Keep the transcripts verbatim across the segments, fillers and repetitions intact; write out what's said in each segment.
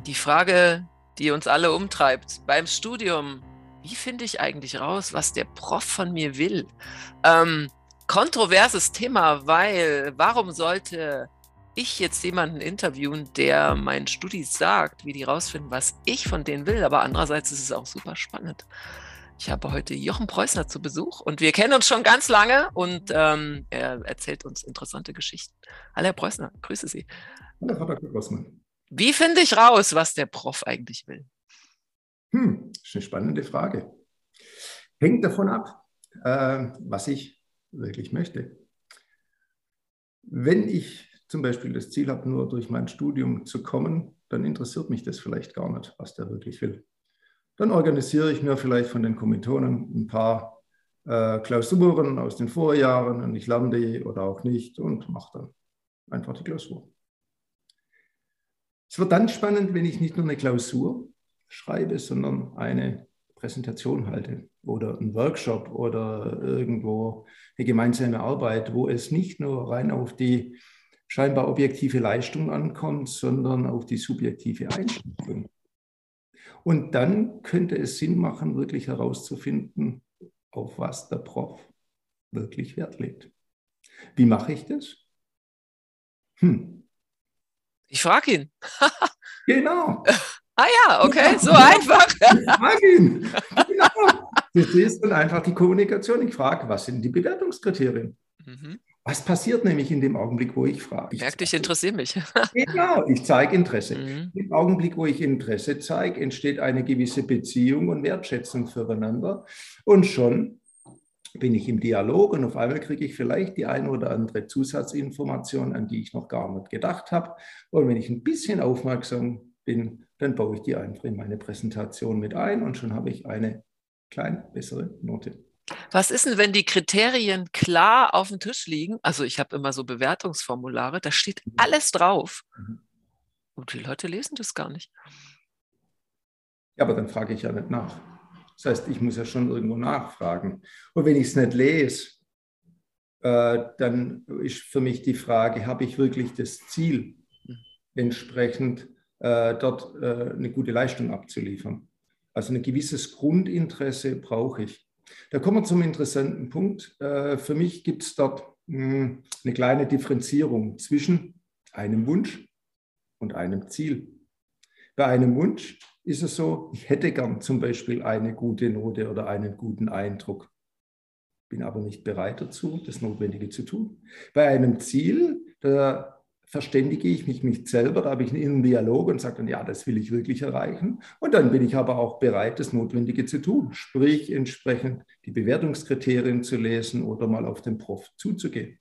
Die Frage, die uns alle umtreibt beim Studium: Wie finde ich eigentlich raus, was der Prof von mir will? Ähm, kontroverses Thema, weil warum sollte ich jetzt jemanden interviewen, der meinen Studis sagt, wie die rausfinden, was ich von denen will? Aber andererseits ist es auch super spannend. Ich habe heute Jochen Preußner zu Besuch und wir kennen uns schon ganz lange und ähm, er erzählt uns interessante Geschichten. Hallo Herr Preußner, grüße Sie. Hallo Frau Doktor Grossmann. Wie finde ich raus, was der Prof eigentlich will? Hm, das ist eine spannende Frage. Hängt davon ab, äh, was ich wirklich möchte. Wenn ich zum Beispiel das Ziel habe, nur durch mein Studium zu kommen, dann interessiert mich das vielleicht gar nicht, was der wirklich will. Dann organisiere ich mir vielleicht von den Kommilitonen ein paar äh, Klausuren aus den Vorjahren und ich lerne die oder auch nicht und mache dann einfach die Klausur. Es wird dann spannend, wenn ich nicht nur eine Klausur schreibe, sondern eine Präsentation halte oder einen Workshop oder irgendwo eine gemeinsame Arbeit, wo es nicht nur rein auf die scheinbar objektive Leistung ankommt, sondern auf die subjektive Einstellung. Und dann könnte es Sinn machen, wirklich herauszufinden, auf was der Prof wirklich Wert legt. Wie mache ich das? Hm. Ich frage ihn. Genau. Ah ja, okay, so einfach. Ich frage ihn. Genau. Das ist dann einfach die Kommunikation. Ich frage, was sind die Bewertungskriterien? Mhm. Was passiert nämlich in dem Augenblick, wo ich frage? Ich Merkt, ich interessiere mich. Genau, ich zeige Interesse. Mhm. Im Augenblick, wo ich Interesse zeige, entsteht eine gewisse Beziehung und Wertschätzung füreinander. Und schon bin ich im Dialog und auf einmal kriege ich vielleicht die eine oder andere Zusatzinformation, an die ich noch gar nicht gedacht habe. Und wenn ich ein bisschen aufmerksam bin, dann baue ich die einfach in meine Präsentation mit ein und schon habe ich eine kleine bessere Note. Was ist denn, wenn die Kriterien klar auf dem Tisch liegen? Also ich habe immer so Bewertungsformulare, da steht alles drauf. Und die Leute lesen das gar nicht. Ja, aber dann frage ich ja nicht nach. Das heißt, ich muss ja schon irgendwo nachfragen. Und wenn ich es nicht lese, äh, dann ist für mich die Frage, habe ich wirklich das Ziel, entsprechend äh, dort äh, eine gute Leistung abzuliefern? Also ein gewisses Grundinteresse brauche ich. Da kommen wir zum interessanten Punkt. Äh, für mich gibt es dort mh, eine kleine Differenzierung zwischen einem Wunsch und einem Ziel. Bei einem Wunsch ist es so, ich hätte gern zum Beispiel eine gute Note oder einen guten Eindruck, bin aber nicht bereit dazu, das Notwendige zu tun. Bei einem Ziel, da verständige ich mich nicht selber, da habe ich einen inneren Dialog und sage dann, ja, das will ich wirklich erreichen. Und dann bin ich aber auch bereit, das Notwendige zu tun, sprich entsprechend die Bewertungskriterien zu lesen oder mal auf den Prof zuzugehen.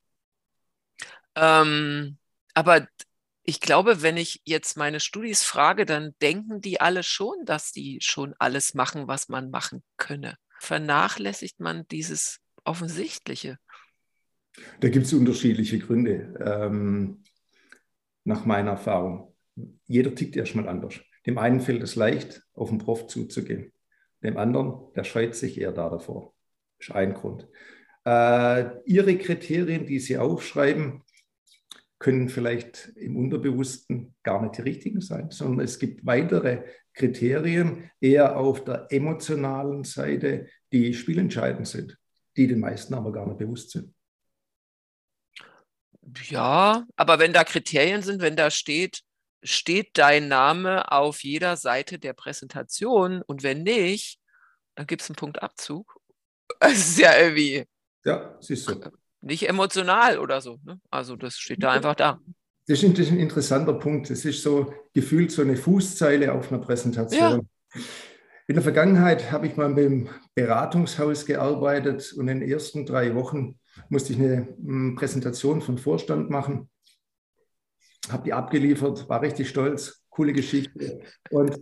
Ähm, aber ich glaube, wenn ich jetzt meine Studis frage, dann denken die alle schon, dass die schon alles machen, was man machen könne. Vernachlässigt man dieses Offensichtliche? Da gibt es unterschiedliche Gründe, ähm, nach meiner Erfahrung. Jeder tickt erstmal anders. Dem einen fällt es leicht, auf den Prof zuzugehen. Dem anderen, der scheut sich eher da davor. Das ist ein Grund. Äh, ihre Kriterien, die Sie aufschreiben, können vielleicht im Unterbewussten gar nicht die richtigen sein, sondern es gibt weitere Kriterien, eher auf der emotionalen Seite, die spielentscheidend sind, die den meisten aber gar nicht bewusst sind. Ja, aber wenn da Kriterien sind, wenn da steht, steht dein Name auf jeder Seite der Präsentation und wenn nicht, dann gibt es einen Punkt Abzug. Es ist ja irgendwie ja, es ist so. Nicht emotional oder so. Ne? Also das steht da einfach da. Das ist ein interessanter Punkt. Es ist so gefühlt so eine Fußzeile auf einer Präsentation. Ja. In der Vergangenheit habe ich mal beim Beratungshaus gearbeitet und in den ersten drei Wochen musste ich eine m, Präsentation von Vorstand machen. Habe die abgeliefert, war richtig stolz, coole Geschichte. Und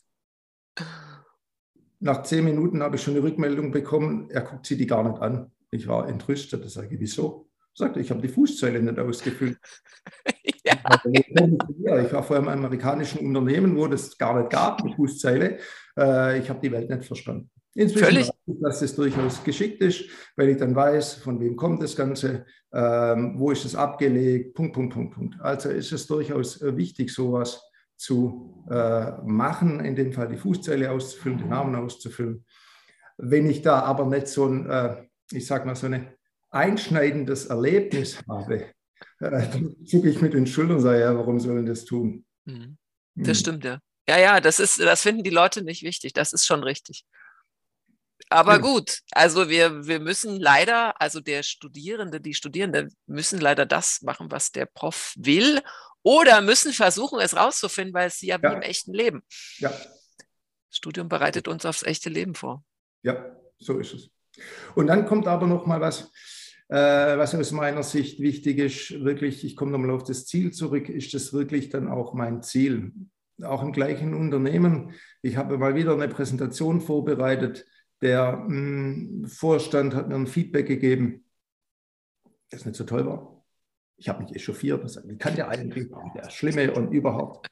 nach zehn Minuten habe ich schon eine Rückmeldung bekommen, er guckt sie die gar nicht an. Ich war entrüstet, das sage ich, wieso? Sagte, ich habe die Fußzeile nicht ausgefüllt. Ja. Ich war vorher im amerikanischen Unternehmen, wo das gar nicht gab, die Fußzeile. Ich habe die Welt nicht verstanden. Inzwischen weiß ich, dass es durchaus geschickt ist, weil ich dann weiß, von wem kommt das Ganze, ähm, wo ist es abgelegt, Punkt, Punkt, Punkt, Punkt. Also ist es durchaus wichtig, sowas zu äh, machen, in dem Fall die Fußzeile auszufüllen, den Namen auszufüllen. Wenn ich da aber nicht so ein, äh, ich sag mal, so ein einschneidendes Erlebnis habe, äh, dann zucke ich mit den Schultern und sage, ja, warum sollen das tun? Mhm. Das stimmt, ja. Ja, ja, das ist, das finden die Leute nicht wichtig. Das ist schon richtig. Aber Ja. gut, also wir, wir müssen leider, also der Studierende, die Studierende müssen leider das machen, was der Prof will, oder müssen versuchen, es rauszufinden, weil es ja wie Ja. im echten Leben. Ja. Das Studium bereitet uns aufs echte Leben vor. Ja, so ist es. Und dann kommt aber noch mal was, äh, was aus meiner Sicht wichtig ist. Wirklich, ich komme nochmal auf das Ziel zurück. Ist das wirklich dann auch mein Ziel? Auch im gleichen Unternehmen. Ich habe mal wieder eine Präsentation vorbereitet. Der mh, Vorstand hat mir ein Feedback gegeben, das nicht so toll war. Ich habe mich echauffiert. Wie kann der eigentlich, der Schlimme und überhaupt.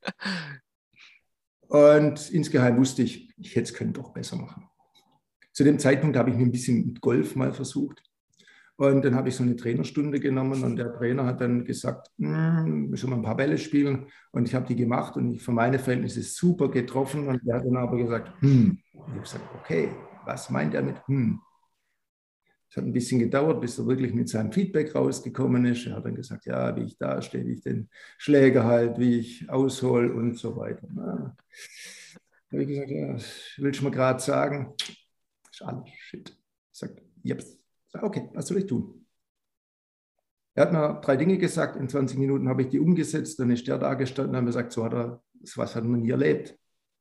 Und insgeheim wusste ich, ich hätte es können doch besser machen. Zu dem Zeitpunkt habe ich mir ein bisschen mit Golf mal versucht. Und dann habe ich so eine Trainerstunde genommen und der Trainer hat dann gesagt, hm, schon mal ein paar Bälle spielen. Und ich habe die gemacht und ich für meine Verhältnisse super getroffen. Und der hat dann aber gesagt, hm. Und ich habe gesagt, okay, was meint er mit hm? Es hat ein bisschen gedauert, bis er wirklich mit seinem Feedback rausgekommen ist. Er hat dann gesagt, ja, wie ich da stehe, wie ich den Schläger halt, wie ich aushole und so weiter. Na, da habe ich gesagt, ja, willst du mir gerade sagen? Das ist alles Shit. Ich sage, yep. Okay, was soll ich tun? Er hat mir drei Dinge gesagt, in zwanzig Minuten habe ich die umgesetzt, dann ist der da gestanden und hat mir gesagt, so hat er, was hat man nie erlebt.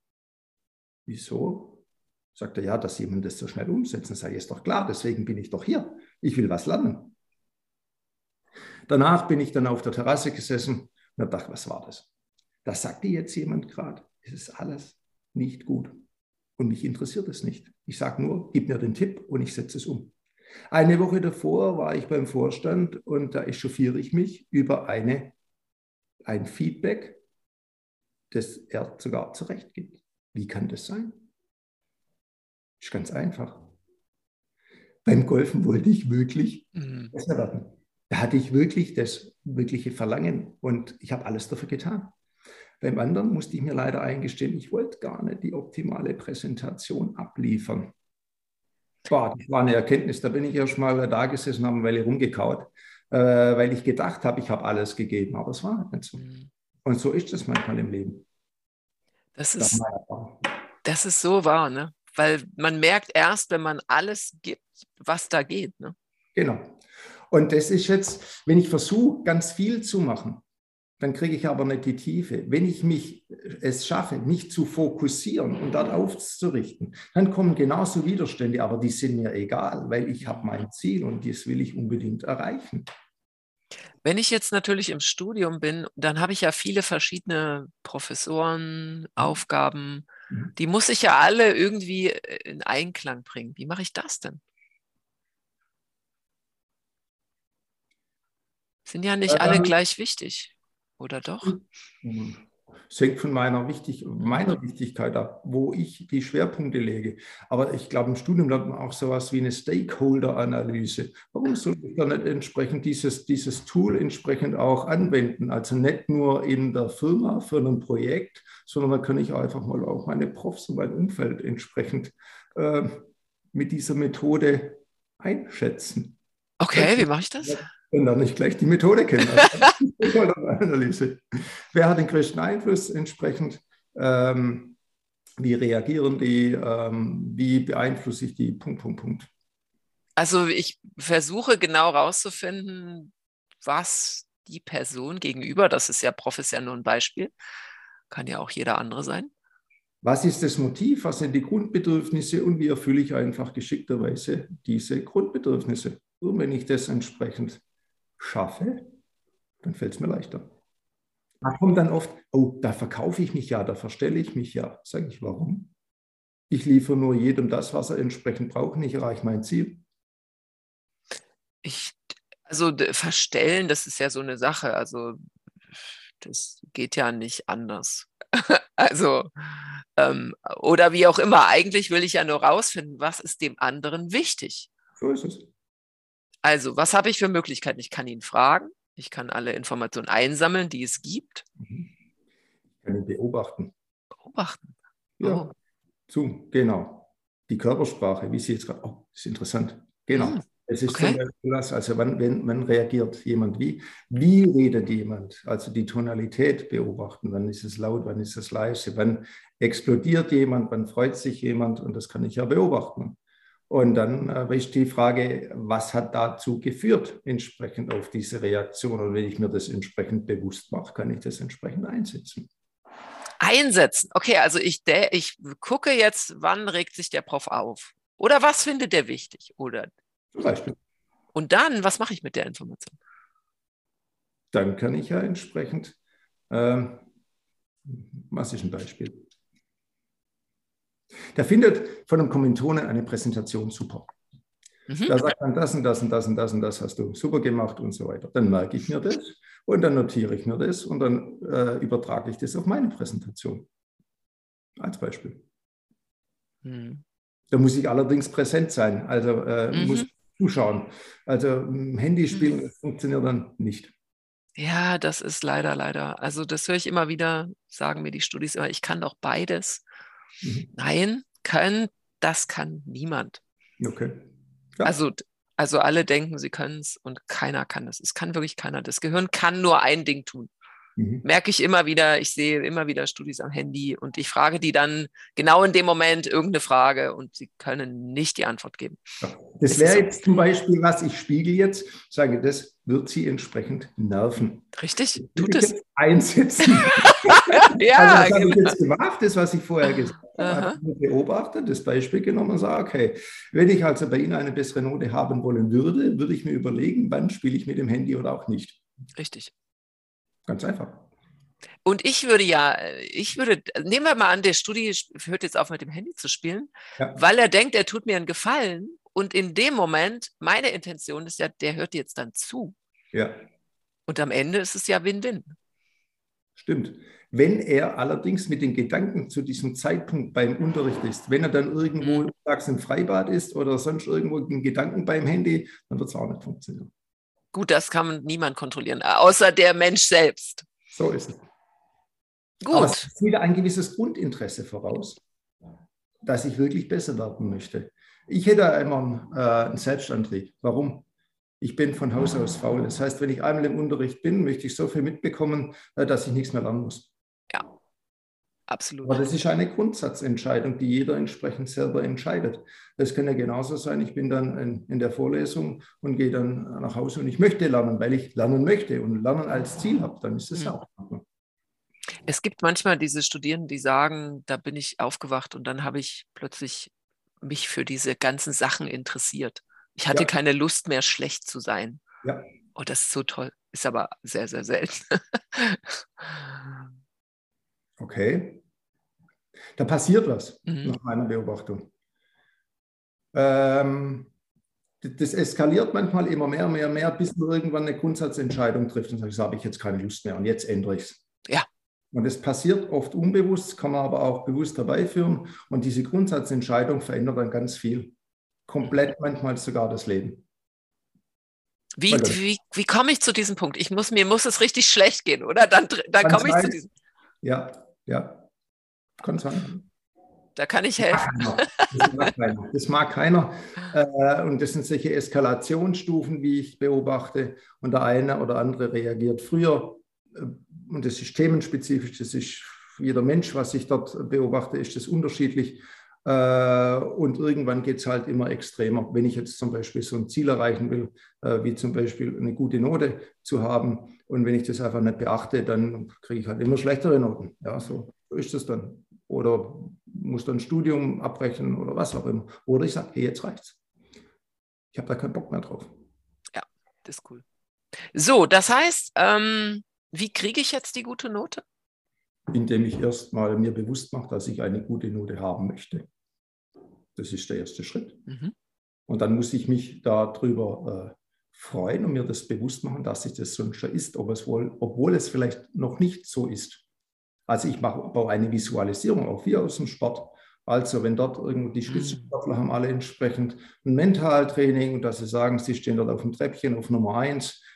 Wieso? Sagt er, ja, dass jemand das so schnell umsetzt. Dann sage ich, ist doch klar, deswegen bin ich doch hier. Ich will was lernen. Danach bin ich dann auf der Terrasse gesessen und habe gedacht, was war das? Da sagte jetzt jemand gerade, es ist alles nicht gut. Und mich interessiert es nicht. Ich sage nur, gib mir den Tipp und ich setze es um. Eine Woche davor war ich beim Vorstand und da echauffiere ich mich über eine, ein Feedback, das er sogar zurecht gibt. Wie kann das sein? Ist ganz einfach. Beim Golfen wollte ich wirklich Mhm. besser werden. Da hatte ich wirklich das wirkliche Verlangen und ich habe alles dafür getan. Beim anderen musste ich mir leider eingestehen, ich wollte gar nicht die optimale Präsentation abliefern. Boah, das war eine Erkenntnis, da bin ich erst mal da gesessen, habe eine Weile rumgekaut, äh, weil ich gedacht habe, ich habe alles gegeben, aber es war halt nicht so. Mhm. Und so ist es manchmal im Leben. Das ist, das ist so wahr, ne? Weil man merkt erst, wenn man alles gibt, was da geht, ne? Genau. Und das ist jetzt, wenn ich versuche, ganz viel zu machen, dann kriege ich aber nicht die Tiefe. Wenn ich mich es schaffe, mich zu fokussieren und dort aufzurichten, dann kommen genauso Widerstände, aber die sind mir egal, weil ich habe mein Ziel und das will ich unbedingt erreichen. Wenn ich jetzt natürlich im Studium bin, dann habe ich ja viele verschiedene Professoren, Aufgaben, die muss ich ja alle irgendwie in Einklang bringen. Wie mache ich das denn? Sind ja nicht alle Ähm, gleich wichtig, oder doch? Es hängt von meiner, Wichtig meiner Wichtigkeit ab, wo ich die Schwerpunkte lege. Aber ich glaube, im Studium lernt man auch sowas wie eine Stakeholder-Analyse. Warum soll ich dann nicht entsprechend dieses, dieses Tool entsprechend auch anwenden? Also nicht nur in der Firma für ein Projekt, sondern da kann ich einfach mal auch meine Profs und mein Umfeld entsprechend äh, mit dieser Methode einschätzen. Okay, wie mache ich das? Und dann nicht gleich die Methode kennen. Also Analyse. Wer hat den größten Einfluss entsprechend? Ähm, wie reagieren die? Ähm, wie beeinflusse ich die? Punkt, Punkt, Punkt. Also ich versuche genau rauszufinden, was die Person gegenüber, das ist ja Prof ist ja nur ein Beispiel, kann ja auch jeder andere sein. Was ist das Motiv? Was sind die Grundbedürfnisse und wie erfülle ich einfach geschickterweise diese Grundbedürfnisse? Und wenn ich das entsprechend schaffe, dann fällt es mir leichter. Da kommt dann oft, oh, da verkaufe ich mich ja, da verstelle ich mich ja. Sage ich, warum? Ich liefere nur jedem das, was er entsprechend braucht, ich erreiche mein Ziel. Ich, also verstellen, das ist ja so eine Sache, also das geht ja nicht anders. Also, ähm, oder wie auch immer, eigentlich will ich ja nur rausfinden, was ist dem anderen wichtig. So ist es. Also, was habe ich für Möglichkeiten? Ich kann ihn fragen, ich kann alle Informationen einsammeln, die es gibt. Ich Ich kann ihn beobachten. Beobachten? Ja, Oh. zu, genau. Die Körpersprache, wie sie jetzt gerade, oh, das ist interessant. Genau. Hm. Es ist Okay. zum Beispiel das, also wann, wenn, wann reagiert jemand wie? Wie redet jemand? Also die Tonalität beobachten. Wann ist es laut, wann ist es leise? Wann explodiert jemand? Wann freut sich jemand? Und das kann ich ja beobachten. Und dann äh, ist die Frage, was hat dazu geführt, entsprechend auf diese Reaktion? Und wenn ich mir das entsprechend bewusst mache, kann ich das entsprechend einsetzen. Einsetzen. Okay, also ich, der, ich gucke jetzt, wann regt sich der Prof auf? Oder was findet der wichtig? Oder Zum Beispiel. und dann, was mache ich mit der Information? Dann kann ich ja entsprechend, ähm, was ist ein Beispiel? Der findet von einem Kommilitonen eine Präsentation super. Mhm. Da sagt man, das und das und das und das und das hast du super gemacht und so weiter. Dann merke ich mir das und dann notiere ich mir das und dann äh, übertrage ich das auf meine Präsentation. Als Beispiel. Mhm. Da muss ich allerdings präsent sein, also äh, Mhm. muss zuschauen. Also Handy spielen, Mhm. das funktioniert dann nicht. Ja, das ist leider, leider. Also das höre ich immer wieder, sagen mir die Studis immer, ich kann doch beides. Mhm. Nein, können, das kann niemand. Okay. Ja. Also, also alle denken, sie können es und keiner kann es. Es kann wirklich keiner. Das Gehirn kann nur ein Ding tun. Mhm. Merke ich immer wieder, ich sehe immer wieder Studis am Handy und ich frage die dann genau in dem Moment irgendeine Frage und sie können nicht die Antwort geben. Ja. Das wäre so. Jetzt zum Beispiel, was ich spiegel jetzt, sage, das wird sie entsprechend nerven. Richtig, tut es. Einsetzen. Ja, also das habe genau. ich jetzt gemacht, das, was ich vorher gesagt habe, habe ich beobachtet, das Beispiel genommen und sage, okay, wenn ich also bei Ihnen eine bessere Note haben wollen würde, würde ich mir überlegen, wann spiele ich mit dem Handy oder auch nicht. Richtig. Ganz einfach. Und ich würde ja, ich würde, nehmen wir mal an, der Studi hört jetzt auf, mit dem Handy zu spielen, ja. weil er denkt, er tut mir einen Gefallen. Und in dem Moment, meine Intention ist ja, der hört jetzt dann zu. Ja. Und am Ende ist es ja Win-Win. Stimmt. Wenn er allerdings mit den Gedanken zu diesem Zeitpunkt beim Unterricht ist, wenn er dann irgendwo mhm. im Freibad ist oder sonst irgendwo in Gedanken beim Handy, dann wird es auch nicht funktionieren. Gut, das kann niemand kontrollieren, außer der Mensch selbst. So ist es. Gut. Aber es setzt wieder ein gewisses Grundinteresse voraus, dass ich wirklich besser werden möchte. Ich hätte immer äh, einen Selbstantrieb. Warum? Ich bin von Haus aus faul. Das heißt, wenn ich einmal im Unterricht bin, möchte ich so viel mitbekommen, äh, dass ich nichts mehr lernen muss. Ja, absolut. Aber das ist eine Grundsatzentscheidung, die jeder entsprechend selber entscheidet. Das kann ja genauso sein, ich bin dann in, in der Vorlesung und gehe dann nach Hause und ich möchte lernen, weil ich lernen möchte und Lernen als Ziel habe, dann ist es ja auch. Es gibt manchmal diese Studierenden, die sagen, da bin ich aufgewacht und dann habe ich plötzlich mich für diese ganzen Sachen interessiert. Ich hatte ja. keine Lust mehr, schlecht zu sein. Ja. Oh, das ist so toll. Ist aber sehr, sehr selten. Okay. Da passiert was, mhm. nach meiner Beobachtung. Ähm, das eskaliert manchmal immer mehr, mehr, mehr, bis man irgendwann eine Grundsatzentscheidung trifft und sagt, so habe ich jetzt keine Lust mehr und jetzt ändere ich es. Ja. Und es passiert oft unbewusst, kann man aber auch bewusst herbeiführen. Und diese Grundsatzentscheidung verändert dann ganz viel. Komplett manchmal sogar das Leben. Wie, wie, wie komme ich zu diesem Punkt? Ich muss, mir muss es richtig schlecht gehen, oder? Dann, dann komme ich zu diesem. Ja, ja. Kann sein. Da kann ich helfen. Das mag keiner. Das mag keiner. Und das sind solche Eskalationsstufen, wie ich beobachte. Und der eine oder andere reagiert früher. Und das ist themenspezifisch, das ist jeder Mensch, was ich dort beobachte, ist das unterschiedlich. Und irgendwann geht es halt immer extremer. Wenn ich jetzt zum Beispiel so ein Ziel erreichen will, wie zum Beispiel eine gute Note zu haben, und wenn ich das einfach nicht beachte, dann kriege ich halt immer schlechtere Noten. Ja, so, so ist es dann. Oder muss dann ein Studium abbrechen oder was auch immer. Oder ich sage, hey, jetzt reicht's. Ich habe da keinen Bock mehr drauf. Ja, das ist cool. So, das heißt, ähm, wie kriege ich jetzt die gute Note? Indem ich erstmal mir bewusst mache, dass ich eine gute Note haben möchte. Das ist der erste Schritt. Mhm. Und dann muss ich mich darüber äh, freuen und mir das bewusst machen, dass es das schon ist, ob es wohl, obwohl es vielleicht noch nicht so ist. Also ich mache, baue eine Visualisierung auf, wie aus dem Sport. Also wenn dort irgendwo die Spitzensportler mhm. haben alle entsprechend ein Mentaltraining und dass sie sagen, sie stehen dort auf dem Treppchen auf Nummer eins,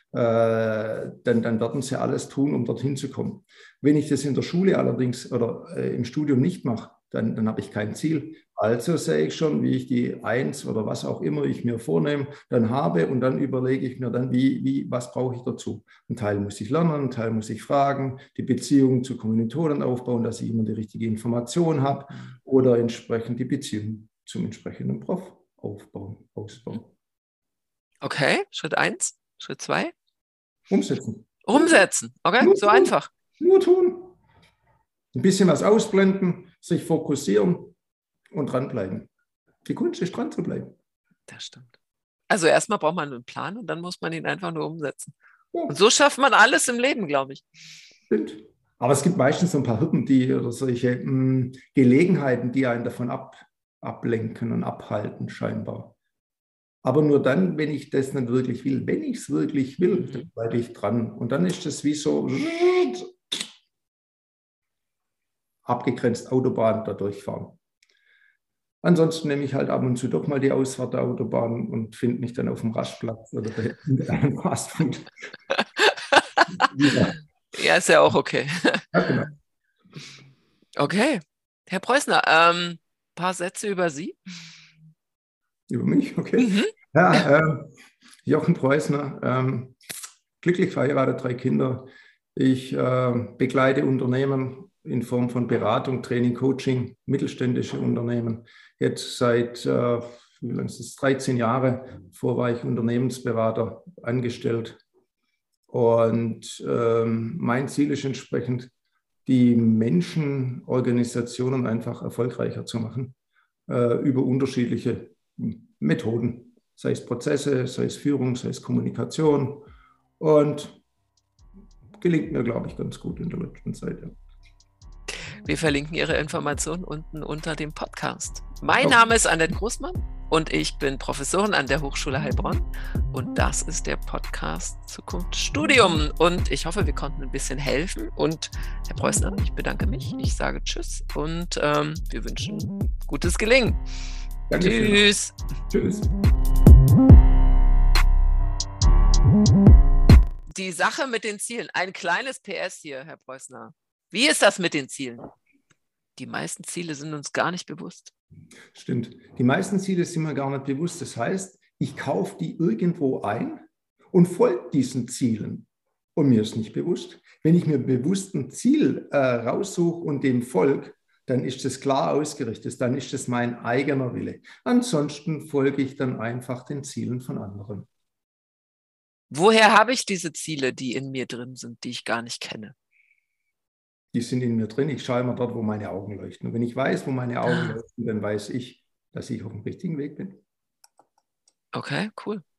äh, dann, dann werden sie alles tun, um dorthin zu kommen. Wenn ich das in der Schule allerdings oder äh, im Studium nicht mache, dann, dann habe ich kein Ziel. Also sehe ich schon, wie ich die Eins oder was auch immer ich mir vornehme, dann habe und dann überlege ich mir dann, wie, wie, was brauche ich dazu. Ein Teil muss ich lernen, ein Teil muss ich fragen, die Beziehung zu Kommilitonen aufbauen, dass ich immer die richtige Information habe oder entsprechend die Beziehung zum entsprechenden Prof aufbauen, ausbauen. Okay, Schritt eins, Schritt zwei. Umsetzen. Umsetzen, okay, Nur so tun. einfach. Nur tun. Ein bisschen was ausblenden, sich fokussieren und dranbleiben. Die Kunst ist, dran zu bleiben. Das stimmt. Also erstmal braucht man einen Plan und dann muss man ihn einfach nur umsetzen. Ja, Und so schafft man alles im Leben, glaube ich. stimmt. Aber es gibt meistens so ein paar Hürden, die oder solche mh, Gelegenheiten, die einen davon ab, ablenken und abhalten, scheinbar. Aber nur dann, wenn ich das nicht wirklich will. Wenn ich es wirklich will, Mhm. dann bleibe ich dran. Und dann ist das wie so abgegrenzt Autobahn da durchfahren. Ansonsten nehme ich halt ab und zu doch mal die Ausfahrt der Autobahn und finde mich dann auf dem Rastplatz oder bei einem Fastfood. Ja. Ja, ist ja auch okay. Ja, genau. Okay. Herr Preußner, ein ähm, paar Sätze über Sie. Über mich, okay. Mhm. Ja, äh, Jochen Preußner, ähm, glücklich verheiratet, drei Kinder. Ich äh, begleite Unternehmen in Form von Beratung, Training, Coaching, mittelständische Unternehmen. Jetzt seit äh, wie lange ist das? dreizehn Jahre. Vorher war ich Unternehmensberater angestellt. Und ähm, mein Ziel ist entsprechend, die Menschen, Organisationen einfach erfolgreicher zu machen äh, über unterschiedliche Methoden, sei es Prozesse, sei es Führung, sei es Kommunikation. Und gelingt mir, glaube ich, ganz gut in der letzten Zeit. Ja. Wir verlinken Ihre Informationen unten unter dem Podcast. Mein Okay. Name ist Annette Großmann und ich bin Professorin an der Hochschule Heilbronn. Und das ist der Podcast Zukunftsstudium. Und ich hoffe, wir konnten ein bisschen helfen. Und Herr Preußner, ich bedanke mich. Ich sage Tschüss und ähm, wir wünschen gutes Gelingen. Dankeschön. Tschüss. Tschüss. Die Sache mit den Zielen. Ein kleines P S hier, Herr Preußner. Wie ist das mit den Zielen? Die meisten Ziele sind uns gar nicht bewusst. Stimmt. Die meisten Ziele sind mir gar nicht bewusst. Das heißt, ich kaufe die irgendwo ein und folge diesen Zielen. Und mir ist nicht bewusst. Wenn ich mir bewusst ein Ziel äh, raussuche und dem folge, dann ist das klar ausgerichtet. Dann ist das mein eigener Wille. Ansonsten folge ich dann einfach den Zielen von anderen. Woher habe ich diese Ziele, die in mir drin sind, die ich gar nicht kenne? Die sind in mir drin. Ich schaue immer dort, wo meine Augen leuchten. Und wenn ich weiß, wo meine Augen leuchten, dann weiß ich, dass ich auf dem richtigen Weg bin. Okay, cool.